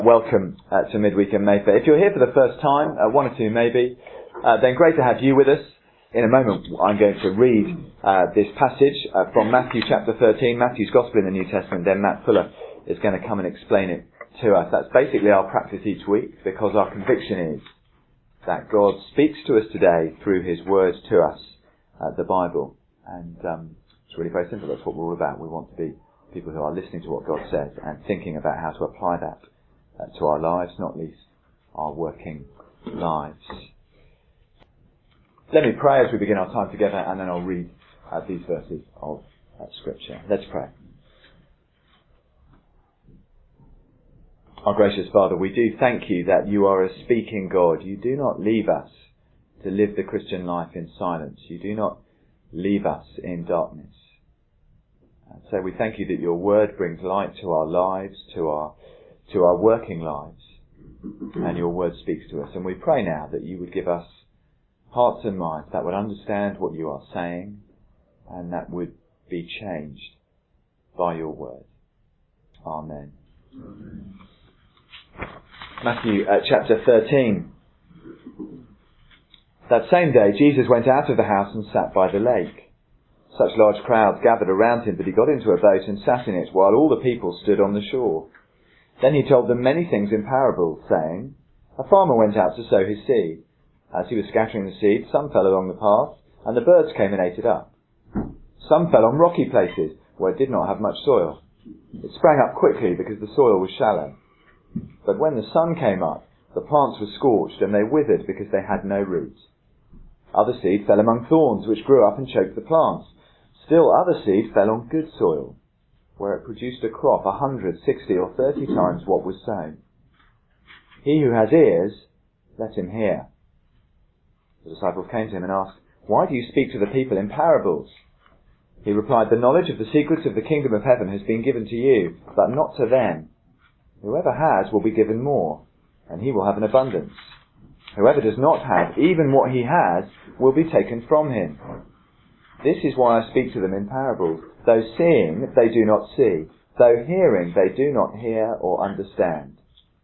Welcome to Midweek in Mayfair. If you're here for the first time, one or two maybe, then great to have you with us. In a moment I'm going to read this passage from Matthew chapter 13, Matthew's Gospel in the New Testament. Then Matt Fuller is going to come and explain it to us. That's basically our practice each week, because our conviction is that God speaks to us today through His words to us, the Bible. And it's really very simple. That's what we're all about. We want to be people who are listening to what God says and thinking about how to apply that to our lives, not least our working lives. Let me pray as we begin our time together, and then I'll read these verses of Scripture. Let's pray. Our gracious Father, we do thank you that you are a speaking God. You do not leave us to live the Christian life in silence. You do not leave us in darkness. And so we thank you that your word brings light to our lives, to our working lives, and your word speaks to us. And we pray now that you would give us hearts and minds that would understand what you are saying and that would be changed by your word. Amen. Amen. Matthew chapter 13. That same day Jesus went out of the house and sat by the lake. Such large crowds gathered around him that he got into a boat and sat in it while all the people stood on the shore. Then he told them many things in parables, saying, A farmer went out to sow his seed. As he was scattering the seed, some fell along the path, and the birds came and ate it up. Some fell on rocky places, where it did not have much soil. It sprang up quickly because the soil was shallow. But when the sun came up, the plants were scorched, and they withered because they had no roots. Other seed fell among thorns, which grew up and choked the plants. Still other seed fell on good soil, where it produced a crop 100, 60 or 30 times what was sown. He who has ears, let him hear. The disciples came to him and asked, Why do you speak to the people in parables? He replied, The knowledge of the secrets of the kingdom of heaven has been given to you, but not to them. Whoever has will be given more, and he will have an abundance. Whoever does not have, even what he has, will be taken from him. This is why I speak to them in parables. Though seeing, they do not see. Though hearing, they do not hear or understand.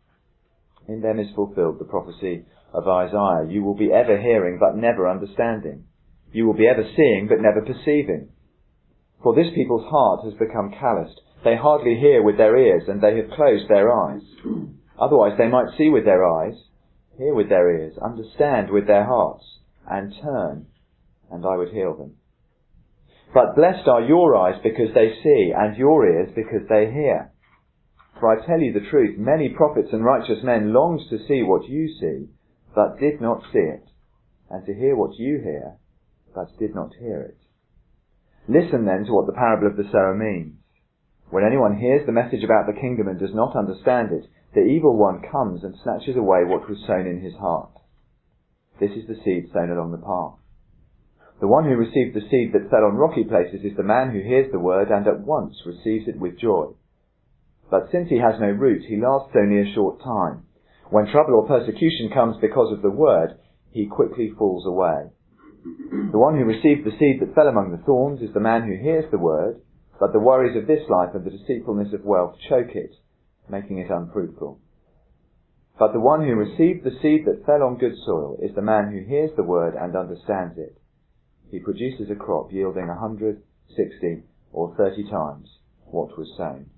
In them is fulfilled the prophecy of Isaiah. You will be ever hearing, but never understanding. You will be ever seeing, but never perceiving. For this people's heart has become calloused. They hardly hear with their ears, and they have closed their eyes. Otherwise they might see with their eyes, hear with their ears, understand with their hearts, and turn, and I would heal them. But blessed are your eyes because they see, and your ears because they hear. For I tell you the truth, many prophets and righteous men longed to see what you see, but did not see it, and to hear what you hear, but did not hear it. Listen then to what the parable of the sower means. When anyone hears the message about the kingdom and does not understand it, the evil one comes and snatches away what was sown in his heart. This is the seed sown along the path. The one who received the seed that fell on rocky places is the man who hears the word and at once receives it with joy. But since he has no root, he lasts only a short time. When trouble or persecution comes because of the word, he quickly falls away. The one who received the seed that fell among the thorns is the man who hears the word, but the worries of this life and the deceitfulness of wealth choke it, making it unfruitful. But the one who received the seed that fell on good soil is the man who hears the word and understands it. He produces a crop yielding 100, 60 or 30 times what was sown.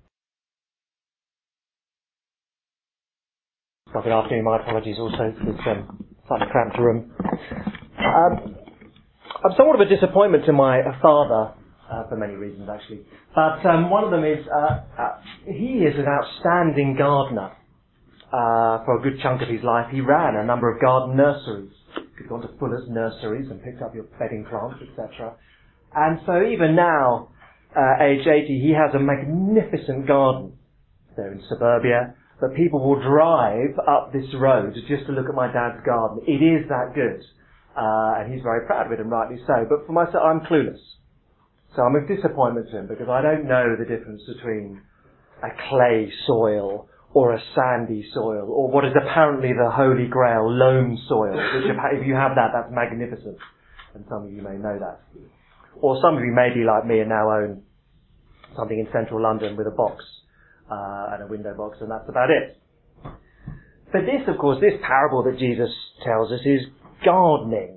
Good afternoon, my apologies also for this slightly cramped room. I'm somewhat of a disappointment to my father, for many reasons actually. But one of them is, he is an outstanding gardener. For a good chunk of his life he ran a number of garden nurseries. He'd gone to Fuller's nurseries and picked up your bedding plants, etc. And so even now, age 80, he has a magnificent garden there in suburbia. But people will drive up this road just to look at my dad's garden. It is that good. And he's very proud of it, and rightly so. But for myself, I'm clueless. So I'm a disappointment to him because I don't know the difference between a clay soil or a sandy soil, or what is apparently the holy grail, loam soil, which if you have that, that's magnificent. And some of you may know that. Or some of you may be like me and now own something in central London with a box and a window box, and that's about it. But this, of course, this parable that Jesus tells us is gardening.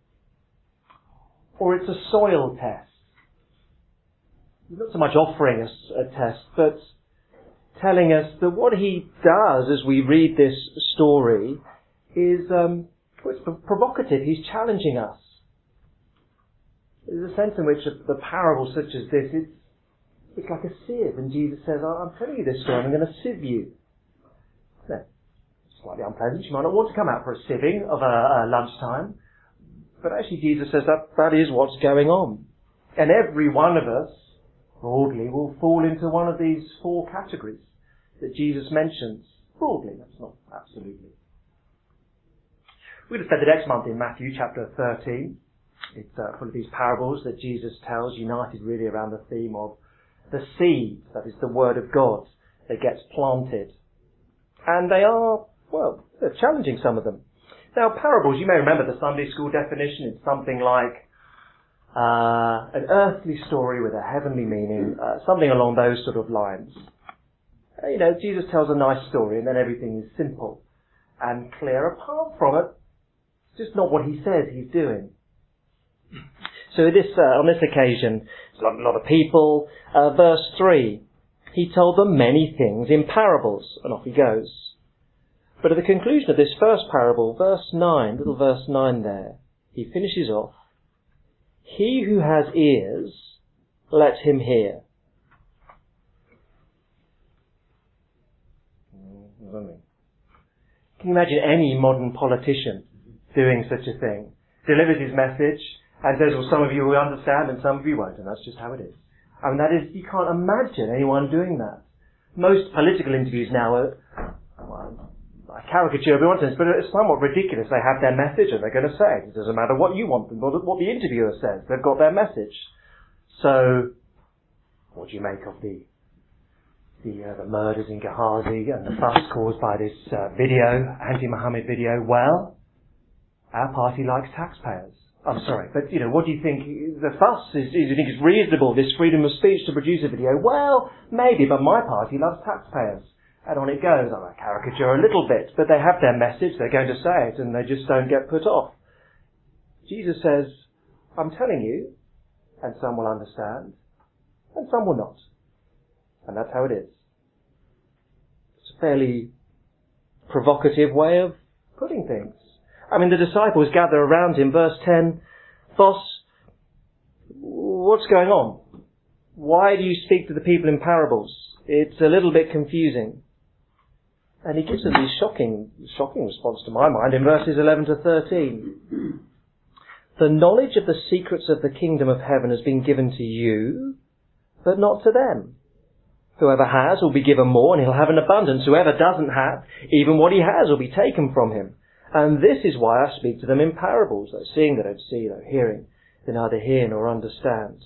Or it's a soil test. Not so much offering us a test, but telling us that what he does as we read this story is it's provocative. He's challenging us. There's a sense in which the parable such as this, it's like a sieve, and Jesus says, I'm telling you this story, I'm going to sieve you. No, slightly unpleasant. You might not want to come out for a sieving of a lunchtime, but actually Jesus says that is what's going on. And every one of us, broadly, will fall into one of these four categories that Jesus mentions. Broadly, that's not absolutely. We're going to spend the next month in Matthew chapter 13. It's full of these parables that Jesus tells, united really around the theme of the seed, that is the word of God, that gets planted. And they are, they're challenging, some of them. Now, parables, you may remember the Sunday school definition. It's something like an earthly story with a heavenly meaning, something along those sort of lines. Jesus tells a nice story and then everything is simple and clear. Apart from it, it's just not what he says he's doing. So on this occasion, it's a lot of people. Verse 3, he told them many things in parables, and off he goes. But at the conclusion of this first parable, verse 9, little verse 9 there, he finishes off, he who has ears, let him hear. Can you imagine any modern politician doing such a thing? Delivers his message and says, well, some of you will understand and some of you won't, and that's just how it is. I mean, you can't imagine anyone doing that. Most political interviews now are, I caricature every one sense, but it's somewhat ridiculous. They have their message and they're going to say it. It doesn't matter what you want them, what the interviewer says. They've got their message. So, what do you make of the murders in Ghazi and the fuss caused by this anti-Muhammad video? Well, our party likes taxpayers. I'm sorry, but what do you think? The fuss do you think it's reasonable, this freedom of speech to produce a video? Well, maybe, but my party loves taxpayers. And on it goes. I caricature a little bit, but they have their message, they're going to say it, and they just don't get put off. Jesus says, I'm telling you, and some will understand, and some will not. And that's how it is. It's a fairly provocative way of putting things. I mean, the disciples gather around him. Verse 10, Boss, what's going on? Why do you speak to the people in parables? It's a little bit confusing. And he gives us this shocking response to my mind in verses 11 to 13. The knowledge of the secrets of the kingdom of heaven has been given to you, but not to them. Whoever has will be given more, and he'll have an abundance. Whoever doesn't have, even what he has will be taken from him. And this is why I speak to them in parables. Though seeing they don't see, though hearing they neither hear nor understand.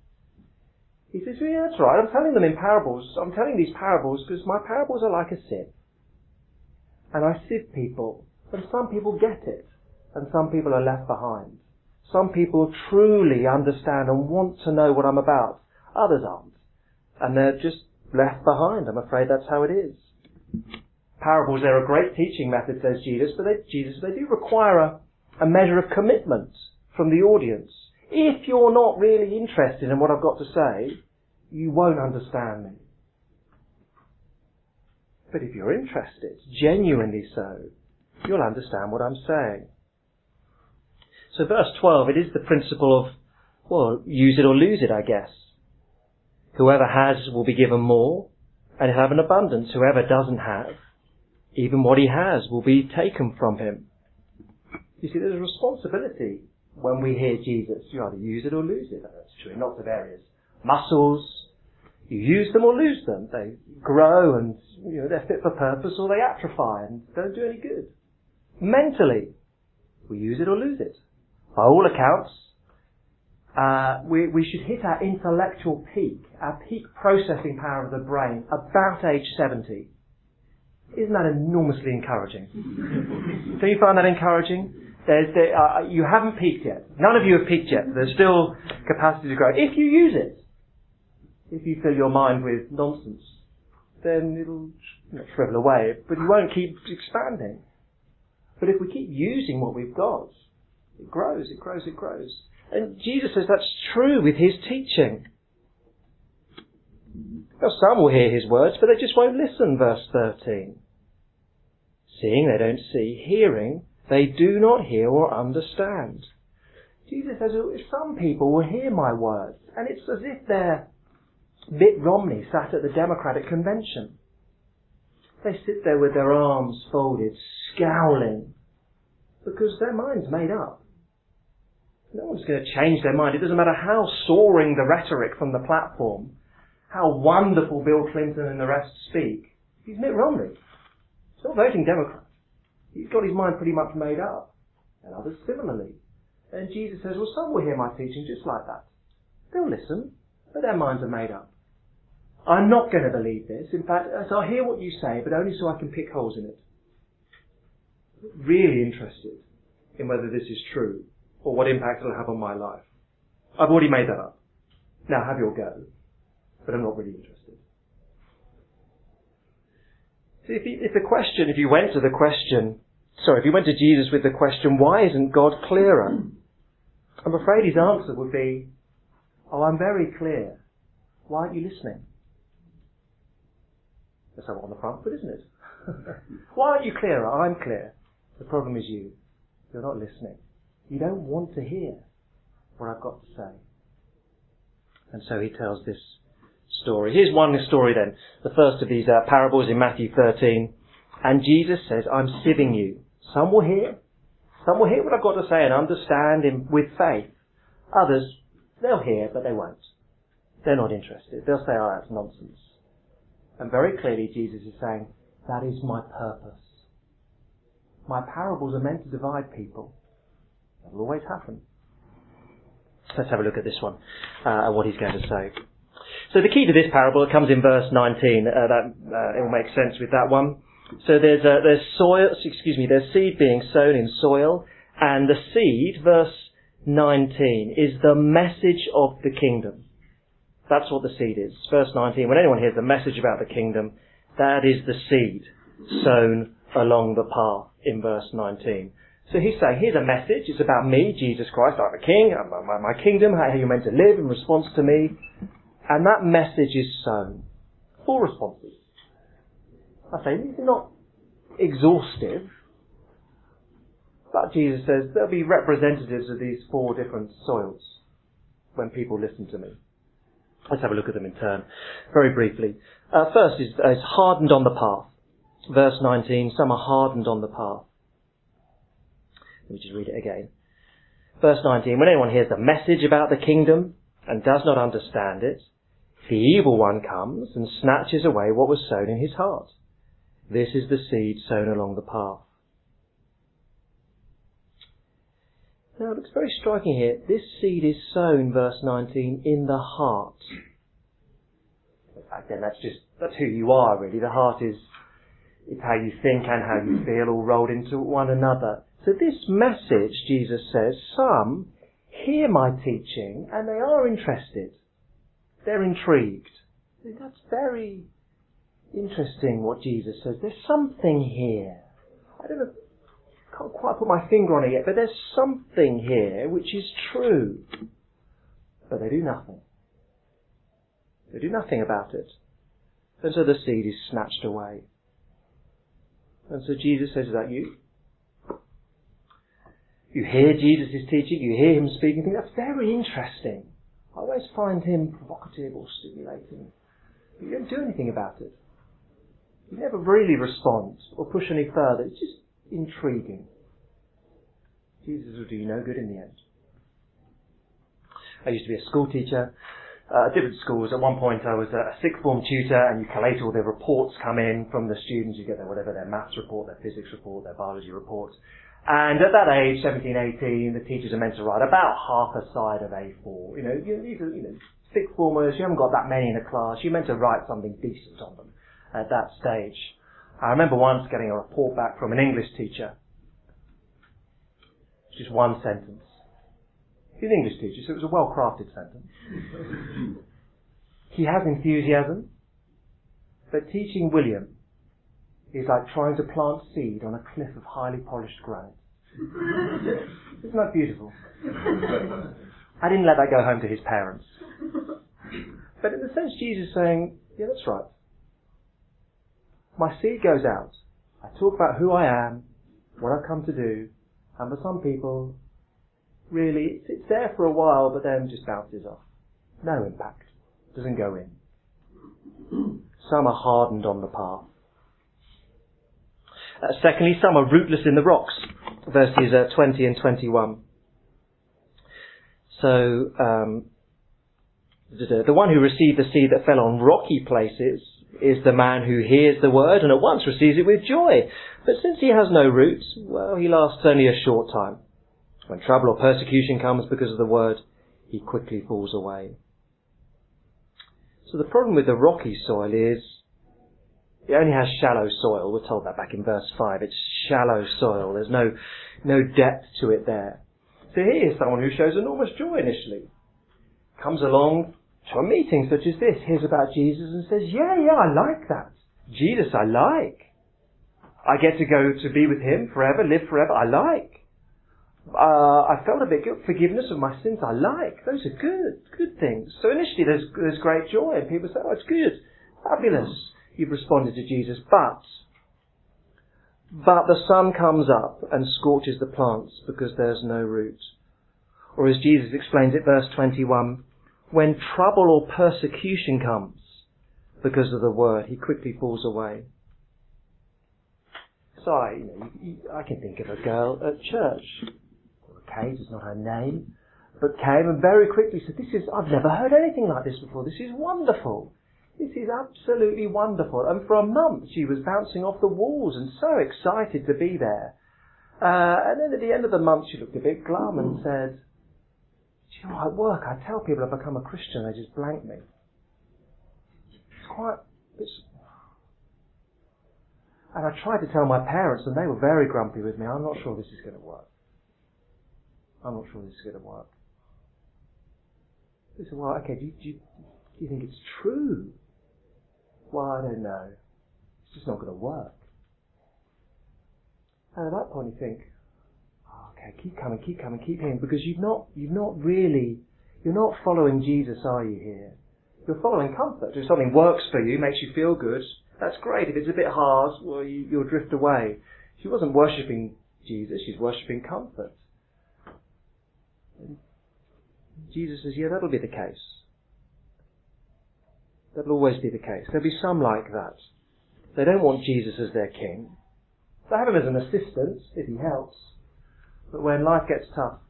He says, yeah, that's right. I'm telling them in parables. I'm telling these parables because my parables are like a sieve. And I sieve people. And some people get it. And some people are left behind. Some people truly understand and want to know what I'm about. Others aren't. And they're just left behind. I'm afraid that's how it is. Parables, they're a great teaching method, says Jesus, but they do require a measure of commitment from the audience. If you're not really interested in what I've got to say, you won't understand me. But if you're interested, genuinely so, you'll understand what I'm saying. So verse 12, it is the principle of, use it or lose it, I guess. Whoever has will be given more, and he'll have an abundance. Whoever doesn't have, even what he has will be taken from him. You see, there's a responsibility when we hear Jesus. You either use it or lose it. That's true in lots of areas. Muscles, you use them or lose them. They grow and they're fit for purpose, or they atrophy and don't do any good. Mentally, we use it or lose it. By all accounts, we should hit our intellectual peak, our peak processing power of the brain, about age 70. Isn't that enormously encouraging? Do you find that encouraging? You haven't peaked yet. None of you have peaked yet. There's still capacity to grow. If you use it, if you fill your mind with nonsense, then it'll not shrivel away, but he won't keep expanding. But if we keep using what we've got, it grows, it grows, it grows. And Jesus says that's true with his teaching. Now, some will hear his words, but they just won't listen, verse 13. Seeing they don't see, hearing they do not hear or understand. Jesus says some people will hear my words, and it's as if they're Mitt Romney sat at the Democratic convention. They sit there with their arms folded, scowling, because their mind's made up. No one's going to change their mind. It doesn't matter how soaring the rhetoric from the platform, how wonderful Bill Clinton and the rest speak. He's Mitt Romney. He's not voting Democrat. He's got his mind pretty much made up. And others similarly. And Jesus says, well, some will hear my teaching just like that. They'll listen, but their minds are made up. I'm not going to believe this. In fact, I'll hear what you say, but only so I can pick holes in it. I'm really interested in whether this is true or what impact it'll have on my life. I've already made that up. Now have your go. But I'm not really interested. See, if you went to Jesus with the question, why isn't God clearer? I'm afraid his answer would be, oh, I'm very clear. Why aren't you listening? That's somewhat on the front foot, isn't it? Why aren't you clearer? I'm clear. The problem is you. You're not listening. You don't want to hear what I've got to say. And so he tells this story. Here's one story then. The first of these parables in Matthew 13. And Jesus says, I'm sieving you. Some will hear. Some will hear what I've got to say and understand with faith. Others, they'll hear, but they won't. They're not interested. They'll say, oh, that's nonsense. And very clearly Jesus is saying, that is my purpose. My parables are meant to divide people. That will always happen. Let's have a look at this one, and what he's going to say. So the key to this parable comes in verse 19. It will make sense with that one. So there's seed being sown in soil, and the seed, verse 19, is the message of the kingdom. That's what the seed is. Verse 19, when anyone hears the message about the kingdom, that is the seed sown along the path in verse 19. So he's saying, here's a message. It's about me, Jesus Christ. I'm a king. I'm my kingdom, how you're meant to live in response to me. And that message is sown. 4 responses. I say, these are not exhaustive. But Jesus says, there'll be representatives of these 4 different soils when people listen to me. Let's have a look at them in turn, very briefly. First is hardened on the path. Verse 19, some are hardened on the path. Let me just read it again. Verse 19, when anyone hears the message about the kingdom and does not understand it, the evil one comes and snatches away what was sown in his heart. This is the seed sown along the path. Now, it looks very striking here. This seed is sown, verse 19, in the heart. Again, that's who you are, really. The heart is how you think and how you feel, all rolled into one another. So this message, Jesus says, some hear my teaching and they are interested. They're intrigued. That's very interesting what Jesus says. There's something here. I don't know. Can't quite put my finger on it yet, but there's something here which is true. But they do nothing. They do nothing about it. And so the seed is snatched away. And so Jesus says, is that you? You hear Jesus' teaching, you hear him speaking, think that's very interesting. I always find him provocative or stimulating. But you don't do anything about it. You never really respond or push any further. It's just intriguing. Jesus will do you no good in the end. I used to be a school teacher at different schools. At one point I was a sixth form tutor, and you collate all the reports come in from the students. You get whatever their maths report, their physics report, their biology report. And at that age, 17, 18, the teachers are meant to write about half a side of A4. These are sixth formers. You haven't got that many in a class. You're meant to write something decent on them at that stage. I remember once getting a report back from an English teacher. Just one sentence. He's an English teacher, so it was a well-crafted sentence. He has enthusiasm, but teaching William is like trying to plant seed on a cliff of highly polished granite. Isn't that beautiful? I didn't let that go home to his parents. But in a sense, Jesus is saying, yeah, that's right. My seed goes out. I talk about who I am, what I've come to do, and for some people, really, it's there for a while, but then just bounces off. No impact. Doesn't go in. Some are hardened on the path. Secondly, some are rootless in the rocks. Verses 20 and 21. So, the one who received the seed that fell on rocky places is the man who hears the word and at once receives it with joy. But since he has no roots, well, he lasts only a short time. When trouble or persecution comes because of the word, he quickly falls away. So the problem with the rocky soil is it only has shallow soil. We're told that back in verse 5. It's shallow soil. There's no depth to it there. So here is someone who shows enormous joy initially. Comes along to a meeting such as this, hears about Jesus and says, yeah, I like that. Jesus I like. I get to go to be with him forever, live forever, I like. I felt a bit guilt, forgiveness of my sins, I like. Those are good things. So initially there's great joy and people say, oh, it's good, fabulous. You've responded to Jesus, but the sun comes up and scorches the plants because there's no root. Or as Jesus explains it, verse 21, when trouble or persecution comes because of the word, he quickly falls away. So I can think of a girl at church. Kate is not her name, but came and very quickly said, I've never heard anything like this before. This is wonderful. This is absolutely wonderful. And for a month she was bouncing off the walls and so excited to be there. And then at the end of the month she looked a bit glum and said, do you know, at work I tell people I've become a Christian, they just blank me. And I tried to tell my parents and they were very grumpy with me. I'm not sure this is going to work. I said, well, okay, do you think it's true? Well, I don't know. It's just not going to work. And at that point you think, oh, okay, keep coming, keep hearing, because you're not following Jesus, are you here? You're following comfort. If something works for you, makes you feel good, that's great. If it's a bit hard, well, you'll drift away. She wasn't worshipping Jesus, she's worshipping comfort. And Jesus says, yeah, that'll be the case. That'll always be the case. There'll be some like that. They don't want Jesus as their king. They have him as an assistant, if he helps. But when life gets tough,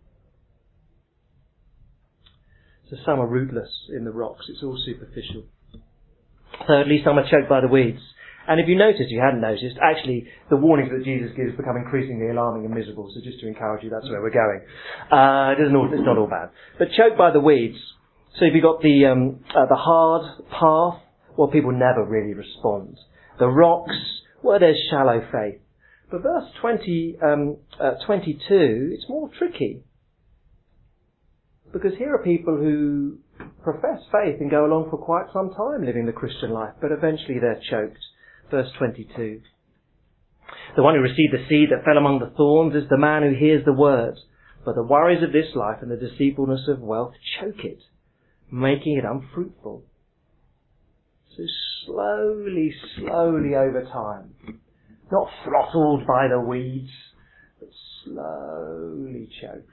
so some are rootless in the rocks. It's all superficial. Thirdly, some are choked by the weeds. And if you hadn't noticed, actually the warnings that Jesus gives become increasingly alarming and miserable. So just to encourage you, that's where we're going. It's not all bad. But choked by the weeds. So if you've got the hard path, well, people never really respond. The rocks, well, there's shallow faith. But verse 22, it's more tricky. Because here are people who profess faith and go along for quite some time living the Christian life, but eventually they're choked. Verse 22. The one who received the seed that fell among the thorns is the man who hears the word, but the worries of this life and the deceitfulness of wealth choke it, making it unfruitful. So slowly over time, not throttled by the weeds, but slowly choked.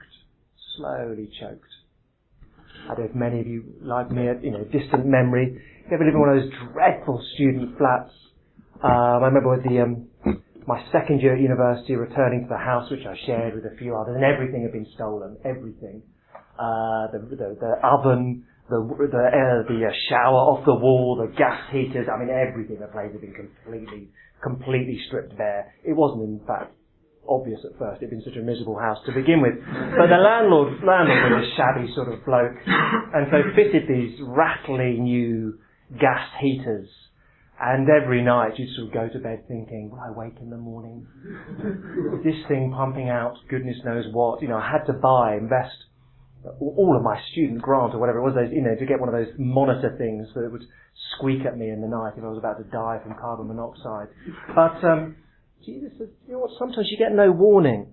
I don't know if many of you, like me, distant memory, you ever live in one of those dreadful student flats. I remember with my second year at university, returning to the house which I shared with a few others, and everything had been stolen. Everything, the oven, the shower off the wall, the gas heaters. I mean, everything. The place had been completely stripped bare. It wasn't, in fact, obvious at first. It'd been such a miserable house to begin with. But the landlord was a shabby sort of bloke, and so fitted these rattling new gas heaters. And every night you'd sort of go to bed thinking, will I wake in the morning? Is this thing pumping out goodness knows what? I had to invest all of my student grant or whatever it was, to get one of those monitor things that would squeak at me in the night if I was about to die from carbon monoxide. But Jesus says, you know what, sometimes you get no warning.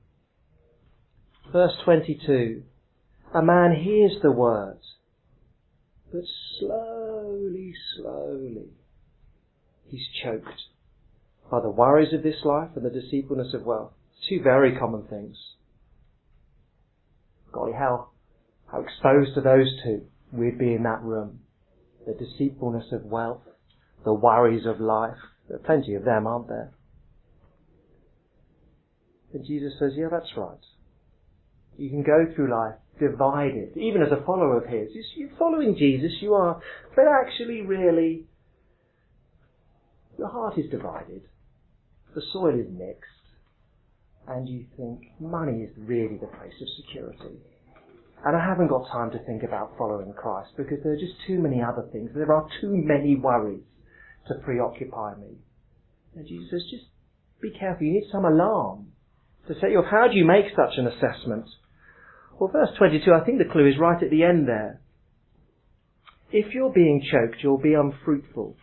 Verse 22, a man hears the word, but slowly, he's choked by the worries of this life and the deceitfulness of wealth. Two very common things. Golly, how exposed to those two we'd be in that room. The deceitfulness of wealth, the worries of life. There are plenty of them, aren't there? And Jesus says, yeah, that's right. You can go through life divided, even as a follower of His. You're following Jesus, you are, but actually really, your heart is divided. The soil is mixed. And you think, money is really the place of security. And I haven't got time to think about following Christ because there are just too many other things. There are too many worries to preoccupy me. And Jesus says, just be careful. You need some alarm to set you off. How do you make such an assessment? Well, verse 22, I think the clue is right at the end there. If you're being choked, you'll be unfruitful.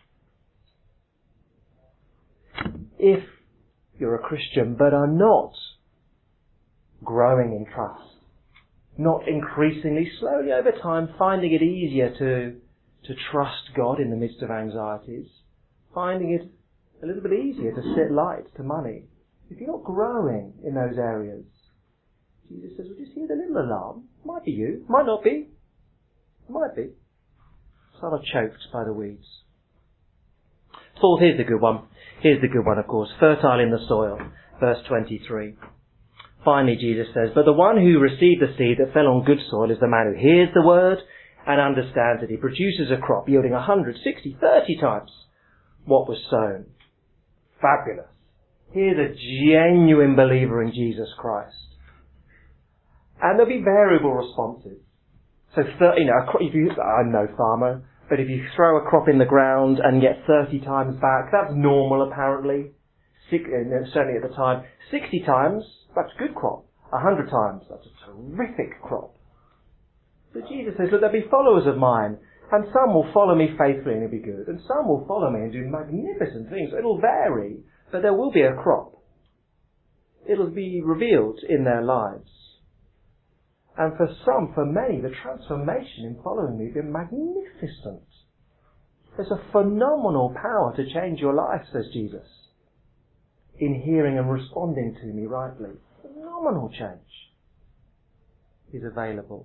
If you're a Christian but are not growing in trust, not increasingly, slowly over time, finding it easier to trust God in the midst of anxieties, finding it a little bit easier to sit light to money. If you're not growing in those areas, Jesus says, well, just hear the little alarm. Might be you, might not be. Might be. Some are choked by the weeds. Fourth, here's the good one. Here's the good one, of course. Fertile in the soil. Verse 23. Finally, Jesus says, but the one who received the seed that fell on good soil is the man who hears the word and understands it. He produces a crop yielding 100, 60, 30 times what was sown. Fabulous. Here's a genuine believer in Jesus Christ. And there'll be variable responses. So, I'm no farmer, but if you throw a crop in the ground and get 30 times back, that's normal apparently. Certainly at the time. 60 times, that's a good crop. 100 times, that's a terrific crop. So Jesus says, look, there'll be followers of mine, and some will follow me faithfully and it'll be good, and some will follow me and do magnificent things. It'll vary, but there will be a crop. It'll be revealed in their lives. And for many, the transformation in following me will be magnificent. There's a phenomenal power to change your life, says Jesus, in hearing and responding to me rightly. Phenomenal change is available.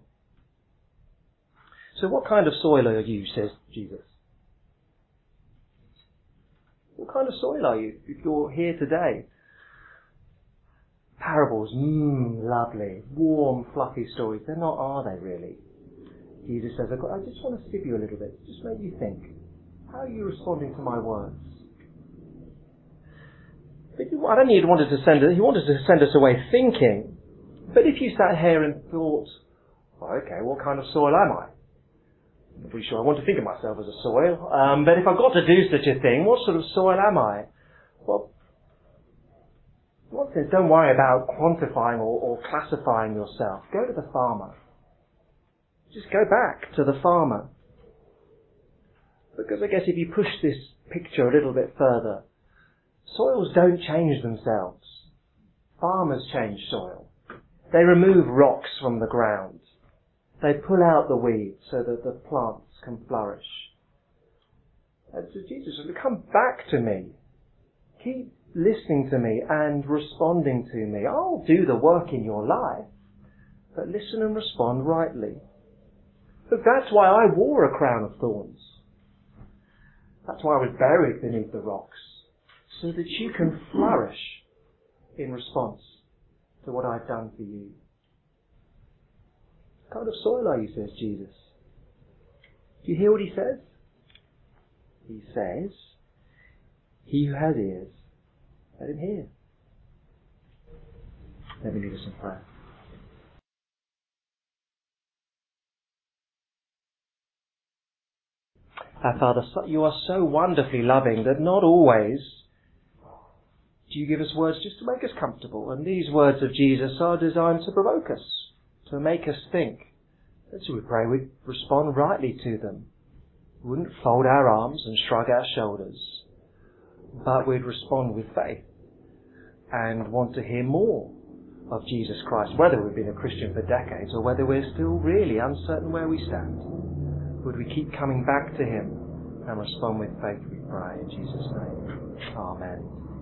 So what kind of soil are you, says Jesus? What kind of soil are you if you're here today? Parables, lovely, warm, fluffy stories. They're not, are they really? Jesus says, I just want to sieve you a little bit. Just make you think. How are you responding to my words? But I don't think he wanted to send us away thinking. But if you sat here and thought, okay, what kind of soil am I? I'm not pretty sure I want to think of myself as a soil. But if I've got to do such a thing, what sort of soil am I? Well, one thing, don't worry about quantifying or classifying yourself. Go to the farmer. Just go back to the farmer. Because I guess if you push this picture a little bit further, soils don't change themselves. Farmers change soil. They remove rocks from the ground. They pull out the weeds so that the plants can flourish. And so Jesus said, come back to me. Keep listening to me and responding to me. I'll do the work in your life, but listen and respond rightly. But that's why I wore a crown of thorns. That's why I was buried beneath the rocks, so that you can flourish in response to what I've done for you. What kind of soil are you, says Jesus? Do you hear what he says? He says, he who has ears, let him hear. Let me lead us in prayer. Our Father, you are so wonderfully loving that not always do you give us words just to make us comfortable. And these words of Jesus are designed to provoke us, to make us think. So we pray we'd respond rightly to them. We wouldn't fold our arms and shrug our shoulders, but we'd respond with faith and want to hear more of Jesus Christ, whether we've been a Christian for decades or whether we're still really uncertain where we stand. Would we keep coming back to Him and respond with faith, we pray, in Jesus' name. Amen.